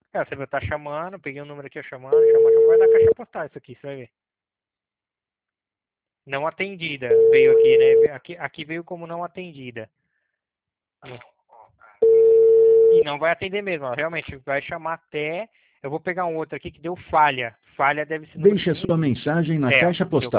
Cara, você vai estar chamando, peguei um número aqui, chamando, vai dar caixa postal isso aqui, você vai ver. Não atendida, veio aqui, né? Aqui veio como não atendida. E não vai atender mesmo, ó. Realmente vai chamar até. Eu vou pegar um outro aqui que deu falha. Falha deve ser número Deixe que a nem sua existe. mensagem na caixa Deu postal.